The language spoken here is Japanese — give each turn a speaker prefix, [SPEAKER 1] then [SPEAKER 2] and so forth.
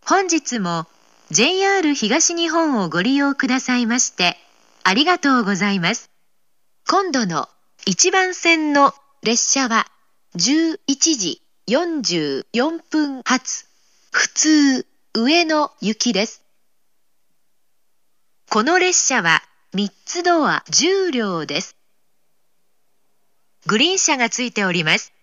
[SPEAKER 1] 本日も JR 東日本をご利用くださいましてありがとうございます。今度の1番線の列車は11時44分発普通上野行きです。この列車は3つドア10両です。グリーン車がついております。